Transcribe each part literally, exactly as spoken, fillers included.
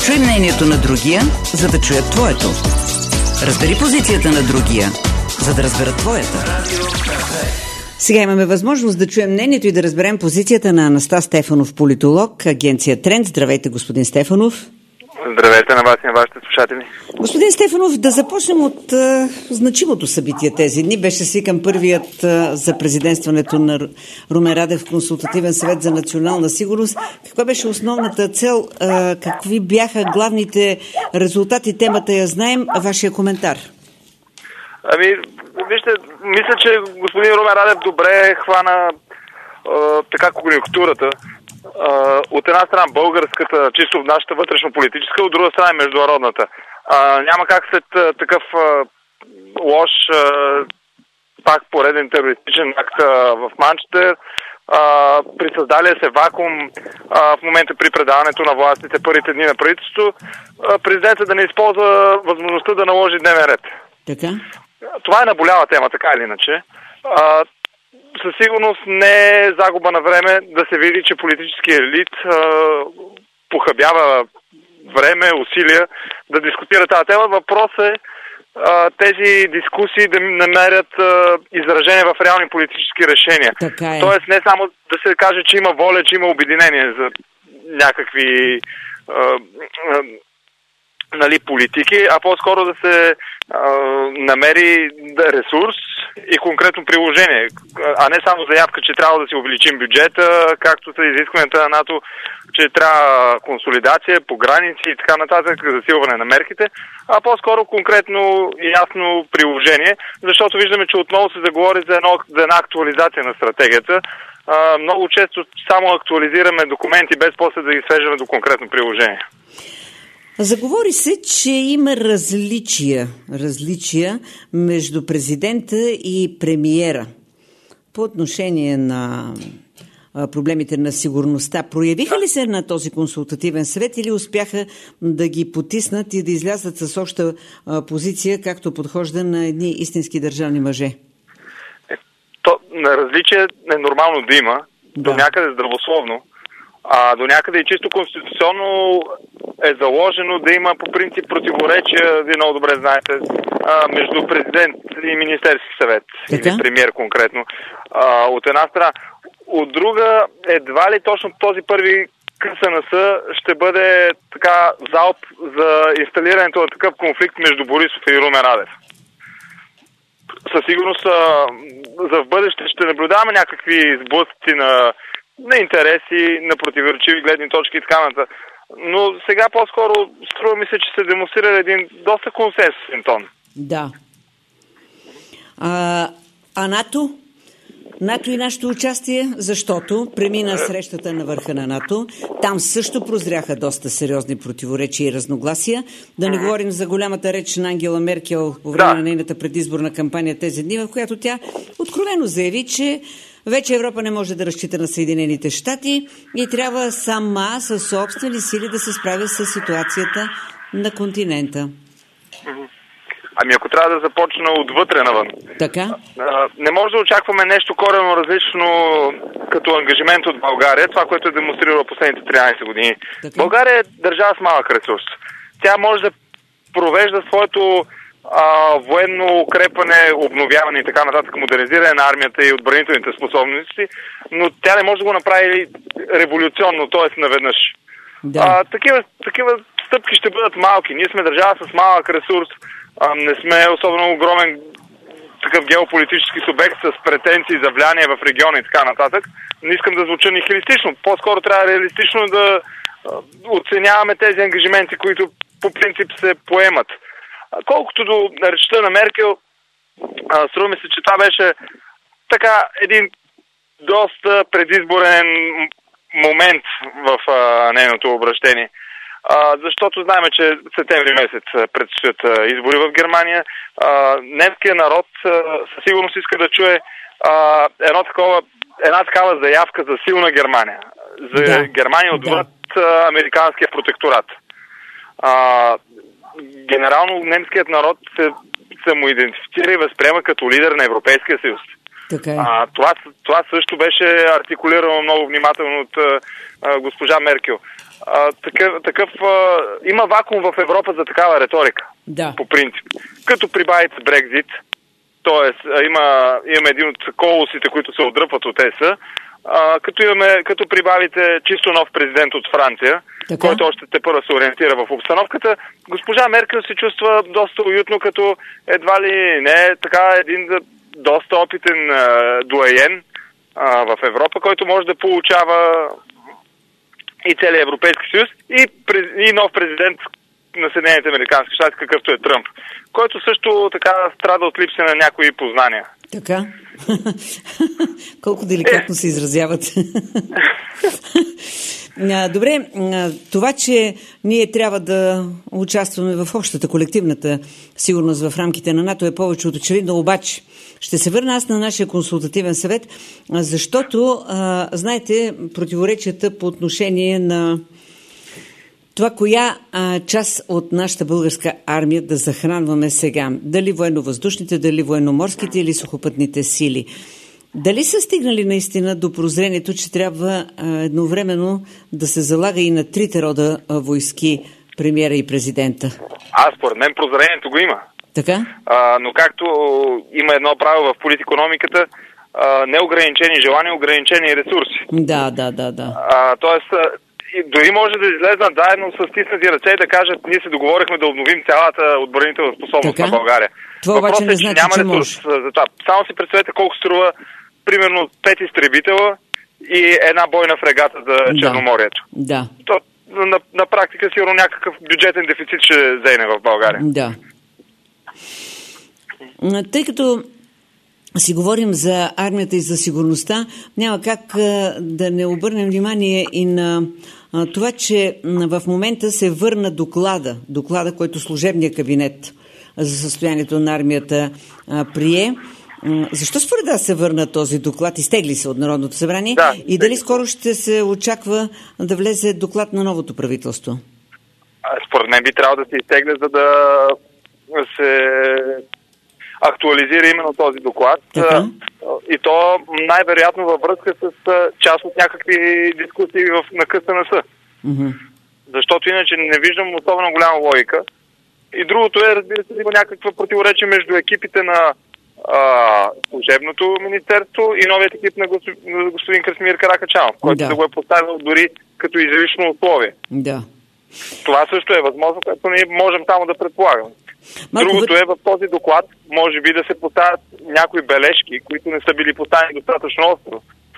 Чуй мнението на другия, за да чуят твоето. Разбери позицията на другия, за да разберат твоята. Сега имаме възможност да чуем мнението и да разберем позицията на Анастас Стефанов, политолог, агенция Тренд. Здравейте, господин Стефанов. Здравейте на вас и на вашите слушатели. Господин Стефанов, да започнем от а, значимото събитие тези дни. Беше свикан първият а, за президентстването на Румен Радев в Консултативен съвет за национална сигурност. Каква беше основната цел? А, какви бяха главните резултати? Темата я знаем. Вашия коментар. Ами, вижте, мисля, че господин Румен Радев добре хвана а, така конюнктурата. Uh, от една страна българската, чисто нашата вътрешно-политическа, от друга страна и международната. Uh, няма как след uh, такъв uh, лош, uh, пак пореден терористичен акт uh, в Манчестър, uh, при създалия се вакуум uh, в момента при предаването на властите първите дни на правителството, uh, президентът да не използва възможността да наложи дневен ред. Така? Това е наболява тема, така или иначе. Uh, Със сигурност не е загуба на време да се види, че политическият елит а, похабява време, усилия да дискутира тази тема. Въпрос е а, тези дискусии да намерят а, изражение в реални политически решения. Така е. Тоест не само да се каже, че има воля, че има обединение за някакви а, а, нали, политики, а по-скоро да се а, намери ресурс и конкретно приложение, а не само заявка, че трябва да си увеличим бюджета, както са изискванията на НАТО, че трябва консолидация по граници и така нататък, засилване на мерките, а по-скоро конкретно и ясно приложение, защото виждаме, че отново се заговори за, едно, за една актуализация на стратегията. А, много често само актуализираме документи, без после да ги свеждаме до конкретно приложение. Заговори се, че има различия, различия между президента и премиера по отношение на проблемите на сигурността. Проявиха ли се на този консултативен съвет или успяха да ги потиснат и да излязат с обща позиция, както подхожда на едни истински държавни мъже? Е, то, на различие е нормално да има, да. До някъде здравословно. А до някъде и чисто конституционно е заложено да има по принцип противоречия, вие много добре знаете, а, между президент и Министерски съвет, така? Или премиер конкретно. А, от една страна. От друга, едва ли точно този първи КСНС ще бъде така залп за инсталирането на такъв конфликт между Борисов и Румен Радев. Със сигурност а, за в бъдеще ще наблюдаваме някакви сблъсъци на на интереси, на противоречиви гледни точки и така нататък. Но сега по-скоро струва ми се, че се демонстрира един доста консенсусен тон. Да. А, а НАТО? НАТО и нашето участие, защото премина срещата на върха на НАТО. Там също прозряха доста сериозни противоречия и разногласия. Да не говорим за голямата реч на Ангела Меркел по време да. на нейната предизборна кампания тези дни, в която тя откровено заяви, че вече Европа не може да разчита на Съединените щати и трябва сама със собствени сили да се справя с ситуацията на континента. Ами ако трябва да започна отвътре навън. Така? Не може да очакваме нещо коренно различно като ангажимент от България, това, което е демонстрирала последните тринайсет години. Така? България е държава с малък ресурс. Тя може да провежда своето А, военно укрепване, обновяване и така нататък, модернизиране на армията и отбранителните способности, но тя не може да го направи революционно, т.е. наведнъж. Да. А, такива, такива стъпки ще бъдат малки. Ние сме държава с малък ресурс, а, не сме особено огромен такъв геополитически субект с претенции за влияние в региона и така нататък. Не искам да звуча нихилистично. По-скоро трябва реалистично да а, оценяваме тези ангажименти, които по принцип се поемат. Колкото до речта на Меркел, струва ми се, че това беше така един доста предизборен момент в а, нейното обращение. А, защото знаем, че септември месец предстоят а, избори в Германия. А, немският народ а, със сигурност иска да чуе а, едно такова, една такава заявка за силна Германия. За да. Германия отвъд да. американския протекторат. А, генерално немският народ се самоидентифицира и възприема като лидер на Европейския съюз. Така е. А, това, това също беше артикулирано много внимателно от а, госпожа Меркел. А, такъв, такъв а, има вакуум в Европа за такава риторика. Да. По принцип. Като прибавите Брекзит, т.е. има, имаме един от колосите, които се отдръпват от ЕС, а, като, имаме, като прибавите чисто нов президент от Франция, така, който още те първо се ориентира в обстановката, госпожа Меркел се чувства доста уютно, като едва ли не така един доста опитен а, дуаен а, в Европа, който може да получава и целият Европейски съюз, и, и нов президент на Съединените американски щати, какъвто е Тръмп, който също така страда от липса на някои познания. Така? Колко деликатно се изразяват. Добре, това, че ние трябва да участваме в общата колективната сигурност в рамките на НАТО е повече от очевидно, обаче ще се върна аз на нашия консултативен съвет, защото, знаете, противоречията по отношение на това, коя а, част от нашата българска армия да захранваме сега. Дали военно-въздушните, дали военно-морските или сухопътните сили. Дали са стигнали наистина до прозрението, че трябва а, едновременно да се залага и на трите рода а, войски, премиера и президента? Аз, според мен, прозрението го има. Така? А, но както има едно правило в политикономиката, а, неограничени желания, ограничени ресурси. Да, да, да, да. А, тоест, и дори може да излезнат заедно с стиснати ръце и да кажат, ние се договорихме да обновим цялата отбранителна способност така на България. Това обаче не значи, няма че ресурс за това. Само си представете колко струва примерно пет изтребителя и една бойна фрегата за да. Черноморието. Да. То, на, на практика сигурно някакъв бюджетен дефицит ще зейне в България. Да. Тъй като си говорим за армията и за сигурността, няма как а, да не обърнем внимание и на а, това, че в момента се върна доклада, доклада, който служебния кабинет за състоянието на армията а, прие. Защо според вас се върна този доклад? Изтегли се от Народното събрание? Да, и дали скоро ще се очаква да влезе доклад на новото правителство? Според мен би трябвало да се изтегне, за да се актуализира именно този доклад. Така? И то най-вероятно във връзка с част от някакви дискусии в, на К С Н С. Mm-hmm. Защото иначе не виждам особено голяма логика. И другото е, разбира се, да има някаква противоречие между екипите на а, служебното министерство и новият екип на, гос... на господин Красимир Каракачанов, който да. да го е поставил дори като излишно условие. Да. Това също е възможно, което ние можем само да предполагаме. Малко Другото е в този доклад, може би да се поставят някои бележки, които не са били поставени достатъчно остро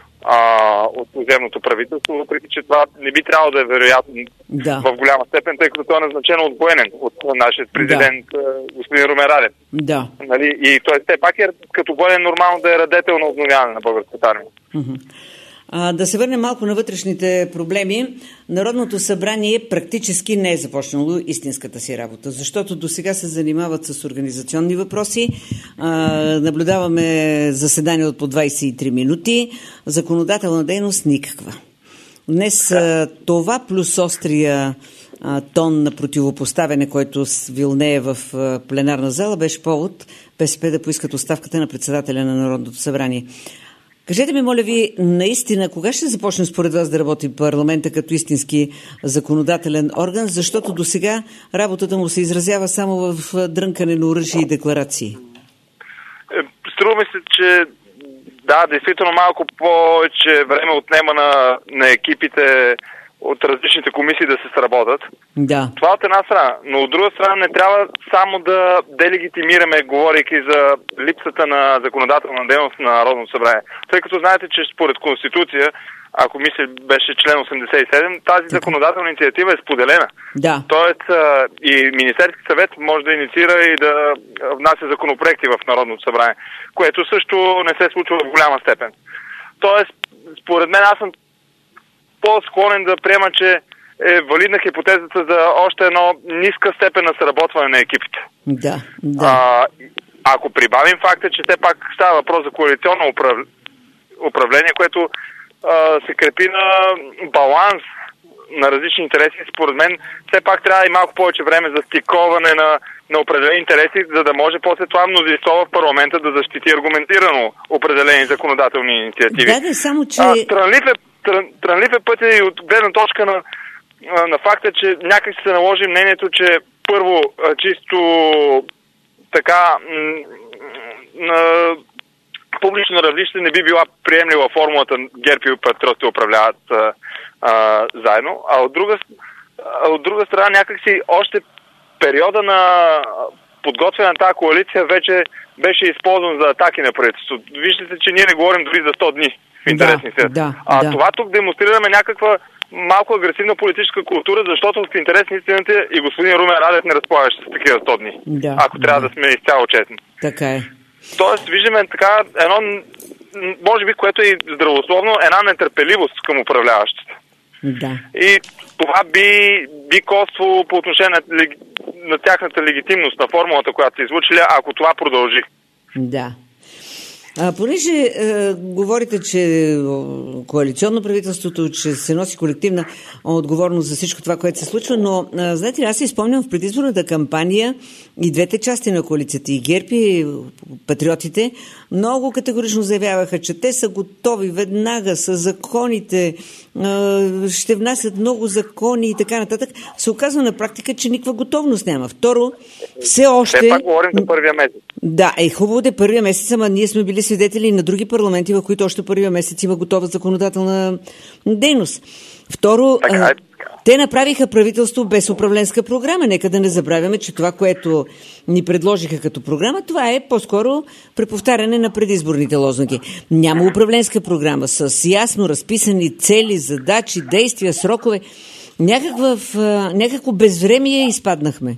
от служебното правителство, въпреки че това не би трябвало да е вероятно да. в голяма степен, тъй като той е назначено от военен, от нашия президент да. господин Румен Радев. Да. Нали? И той все пак е като военен нормално да е радетел на обновяване на българската армия. Mm-hmm. А, да се върнем малко на вътрешните проблеми. Народното събрание практически не е започнало истинската си работа, защото до сега се занимават с организационни въпроси. А, наблюдаваме заседания от по двайсет и три минути. Законодателна дейност никаква. Днес а, това плюс острия а, тон на противопоставяне, който вилнее в а, пленарна зала, беше повод БСП да поискат оставката на председателя на Народното събрание. Кажете ми, моля ви, наистина, кога ще започне според вас да работи парламента като истински законодателен орган, защото до сега работата му се изразява само в дрънкане на оръжие и декларации? Струва ми се, че да, действително малко повече време отнема на, на екипите от различните комисии да се сработят. Да. Това от една страна. Но от друга страна не трябва само да делегитимираме, говорейки за липсата на законодателна дейност на Народното събрание. Тъй като знаете, че според Конституция, ако мисля беше член осемдесет и седем, тази законодателна инициатива е споделена. Да. Тоест и Министерски съвет може да инициира и да внася законопроекти в Народното събрание, което също не се случва в голяма степен. Тоест, според мен аз съм по-склонен да приема, че е валидна хипотезата за още едно ниска степен на сработване на екипите. Да, да. А, ако прибавим факта, че все пак става въпрос за коалиционно управ... управление, което а, се крепи на баланс на различни интереси. Според мен все пак трябва и малко повече време за стиковане на, на определени интереси, за да може после това мнозинство в парламента да защити аргументирано определени законодателни инициативи. Да, да, само че... А, трънлив, е, трън, трънлив е пътя и от гледна точка на, на факта, че някак се наложи мнението, че първо чисто така на публично равнище не би била приемлива формулата ГЕРБ и Патриотите управляват а, а, заедно, а от друга, а от друга страна някакси още периода на подготвяне на тази коалиция вече беше използван за атаки на правителството. Виждате, че ние не говорим дори за сто дни в интересни да, средства. да, а да. това тук демонстрираме някаква малко агресивна политическа култура, защото в интерес на истината и господин Румен Радев не разполагаше с такива сто дни. Да, ако трябва да. да сме изцяло честни. Така е. Тоест, виждаме така едно, може би, което е здравословно, една нетърпеливост към управляващите. Да. И това би, би коствало по отношение на, на тяхната легитимност, на формулата, която са излучили, ако това продължи. Да. А, понеже е, говорите, че коалиционно правителството, че се носи колективна отговорност за всичко това, което се случва, но е, знаете ли, аз си спомням в предизборната кампания и двете части на коалицията, и ГЕРБ, и Патриотите, много категорично заявяваха, че те са готови веднага с законите, е, ще внасят много закони и така нататък. Се оказва на практика, че никаква готовност няма. Второ, все още... Все пак говорим за първия месец. Да, е хубаво да е първия месец, ама ние сме били свидетели на други парламенти, в които още първия месец има готова законодателна дейност. Второ, така, а, те направиха правителство без управленска програма. Нека да не забравяме, че това, което ни предложиха като програма, това е по-скоро преповтаряне на предизборните лозунги. Няма управленска програма с ясно разписани цели, задачи, действия, срокове. Някакво, някакво безвремие изпаднахме.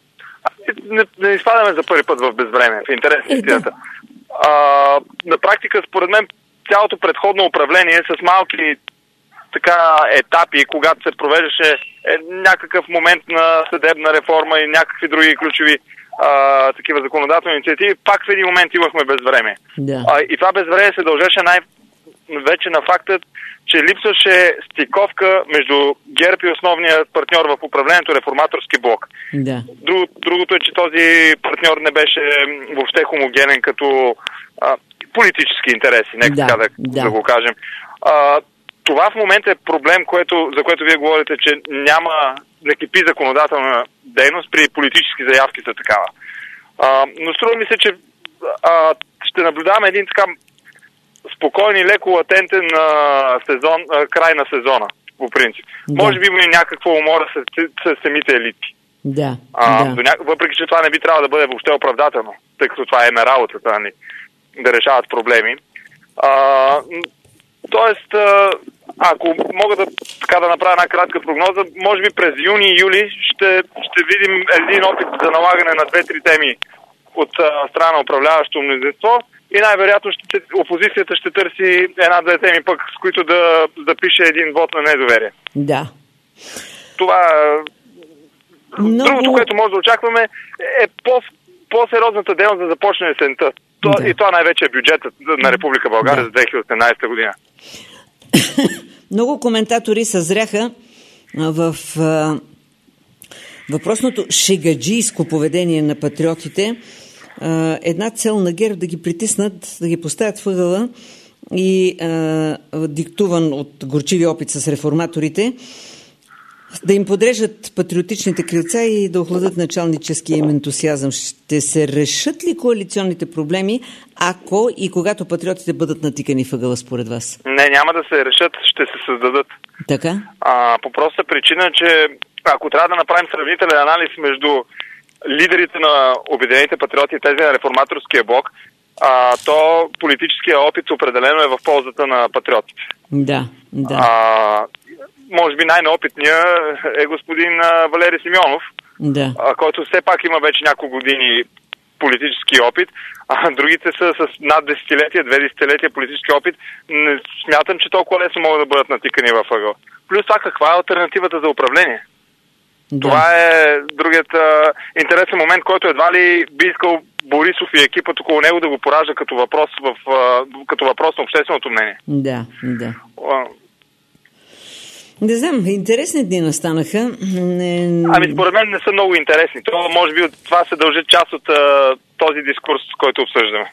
Не, не изпадаме за първи път в безвремие, в интерес на истината. А, на практика, според мен, цялото предходно управление с малки така етапи, когато се провеждаше е, някакъв момент на съдебна реформа и някакви други ключови а, такива законодателни инициативи, пак в един момент имахме безвремие. Да. А, и това безвремие се дължеше най-вече на факта, че липсваше стиковка между ГЕРБ и основния партньор в управлението, Реформаторски блок. Да. Друг, другото е, че този партньор не беше въобще хомогенен като а, политически интереси, нека да, така да, да. да го кажем. А, това в момента е проблем, което, за което вие говорите, че няма, не кипи законодателна дейност при политически заявки за такава. А, но струва ми се, че а, ще наблюдаваме един така спокоен и леко латентен а, сезон, а, край на сезона, по принцип. Да. Може би има и някаква умора с, с самите елити. Да, а, да. До ня... Въпреки, че това не би трябвало да бъде въобще оправдателно, тъй като това е ме работата ни, да решават проблеми. А, тоест, а, ако мога да, така, да направя една кратка прогноза, може би през юни и юли ще, ще видим един опит за налагане на две-три теми от а, страна на управляващото мнозинство и най-вероятно ще, опозицията ще търси една-две теми пък, с които да, да пише един вод на недоверие. Да. Това Много... Другото, което може да очакваме е по, по-сериозната дейност да започне есента. То, да. И това най-вече е бюджетът на Република България да. за две хиляди и осемнадесета година. Много коментатори съзряха в а, въпросното шегаджийско поведение на патриотите а, една цел на ГЕРБ да ги притиснат, да ги поставят в ъгъла и а, диктуван от горчиви опит с реформаторите, да им подрежат патриотичните крилца и да охладат началническия им ентусиазъм. Ще се решат ли коалиционните проблеми, ако и когато патриотите бъдат натикани въгъла според вас? Не, няма да се решат, ще се създадат. Така? А, по проста причина, че ако трябва да направим сравнителен анализ между лидерите на Обединените патриоти и тези на Реформаторския блок, а, то политическия опит определено е в ползата на патриотите. Да, да. А, може би най-неопитният е господин а, Валери Симеонов, да. а, който все пак има вече няколко години политически опит, а другите са с над десетилетия, две десетилетия политически опит. Не смятам, че толкова лесно могат да бъдат натикани във ъгъл. Плюс това, каква е алтернативата за управление? Да. Това е другият а, интересен момент, който едва ли би искал Борисов и екипът около него да го поражда като въпрос, в, а, като въпрос на общественото мнение. Да, да. А, Не знам, интересни дни настанаха. Не... Ами според мен не са много интересни. Това може би от това се дължи част от а, този дискурс, който обсъждаме.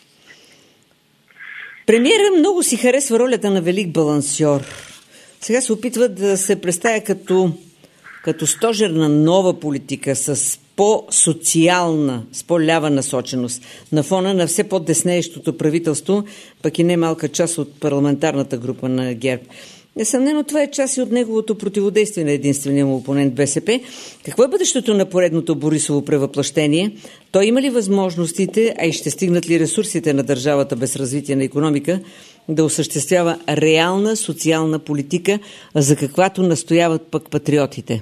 Премиерът много си харесва ролята на велик балансьор. Сега се опитва да се представя като, като стожер на нова политика с по-социална, с по-лява насоченост на фона на все по-деснеещото правителство, пък и не малка част от парламентарната група на ГЕРБ. Несъмнено това е част и от неговото противодействие на единствения му опонент БСП. Какво е бъдещето на поредното Борисово превъплъщение? Той има ли възможностите, а и ще стигнат ли ресурсите на държавата без развитие на икономика, да осъществява реална социална политика, за каквато настояват пък патриотите?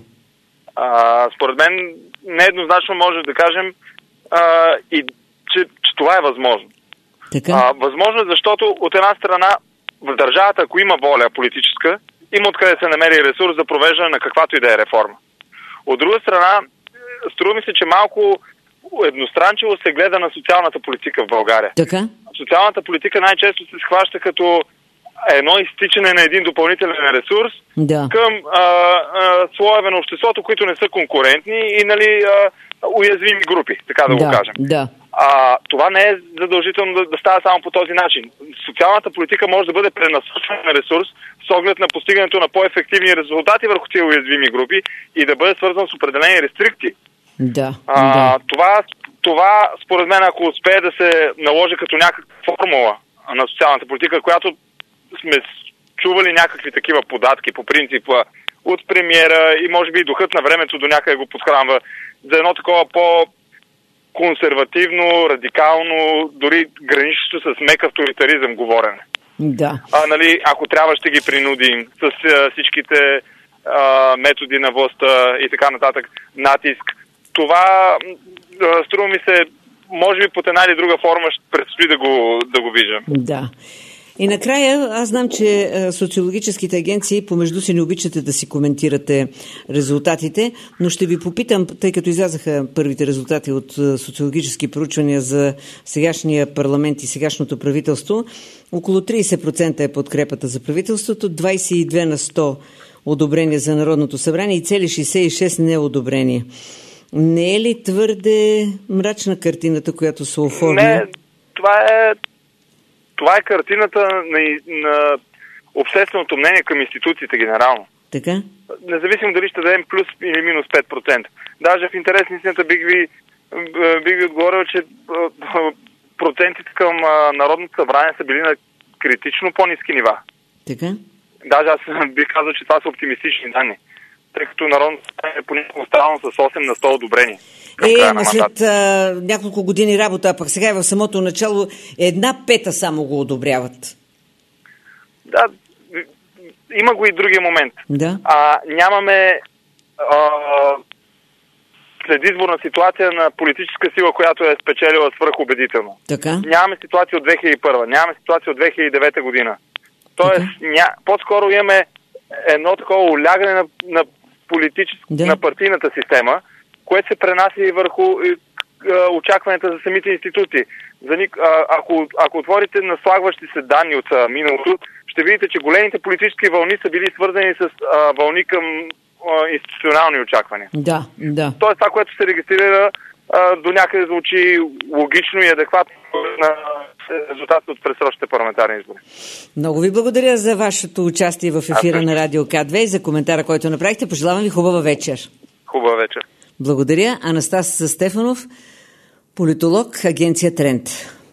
А, според мен нееднозначно може да кажем а, и че, че това е възможно. Така? А, възможно е, защото от една страна в държавата, ако има воля политическа, има откъде да се намери ресурс за провеждане на каквато и да е реформа. От друга страна, струва ми се, че малко едностранчиво се гледа на социалната политика в България. Така? Социалната политика най-често се схваща като едно изтичане на един допълнителен ресурс да. към а, а, слоеве на обществото, които не са конкурентни и нали, а, уязвими групи, така да, да го кажем. Да. А, това не е задължително да, да става само по този начин. Социалната политика може да бъде пренасочване на ресурс с оглед на постигането на по-ефективни резултати върху тези уязвими групи и да бъде свързан с определени рестрикции. Да, а, да. Това, това, според мен, ако успее да се наложи като някаква формула на социалната политика, която сме чували някакви такива податки по принципа от премиера и може би духът на времето до някъде го подхранва за едно такова по-консервативно, радикално, дори граничещо с мек авторитаризъм говорене. Да. А, нали, ако трябва, ще ги принудим с а, всичките а, методи на властта и така нататък, натиск. Това, а, струва ми се, може би под една или друга форма ще предстои да го, да го виждам. Да. И накрая, аз знам, че социологическите агенции помежду си не обичате да си коментирате резултатите, но ще ви попитам, тъй като излязаха първите резултати от социологически проучвания за сегашния парламент и сегашното правителство, около трийсет процента е подкрепата за правителството, двайсет и две на сто одобрение за Народното събрание и цели шейсет и шест неодобрения. Не е ли твърде мрачна картината, която се оформя? Не, това е Това е картината на, на общественото мнение към институциите генерално. Така? Независимо дали ще дадем плюс или минус пет процента. Даже в интерес на истината бих ви, бих ви отговорил, че процентите към Народното събрание са били на критично по-ниски нива. Така? Даже аз бих казал, че това са оптимистични данни. Тъй като Народното събрание е понякога оставано с осем на сто одобрение. Е, но след а, няколко години работа, а пък сега и в самото начало една пета само го одобряват. Да, има го и другия момент. Да. А, нямаме а, следизборна ситуация на политическа сила, която е спечелила свръхубедително. Така. Нямаме ситуация от две хиляди и първа, нямаме ситуация от две хиляди и девета година. Тоест, ня, по-скоро имаме едно такова улягане на, на политическа, да. на партийната система, което се пренася и върху и, а, очакванията за самите институции. За, а, ако, ако отворите наслагващи се данни от а, миналото, ще видите, че големите политически вълни са били свързани с а, вълни към а, институционални очаквания. Да, да. Тоест това, което се регистрира, а, до някъде звучи логично и адекватно на резултатите от предсрочните парламентарни избори. Много ви благодаря за вашето участие в ефира на Радио К две и за коментара, който направихте. Пожелавам ви хубава вечер. Хубава вечер. Благодаря. Анастас Стефанов, политолог, агенция Тренд.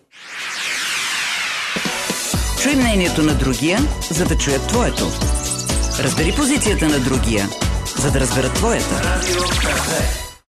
Чуй мнението на другия, за да чуят твоето. Разбери позицията на другия, за да разберат твоята.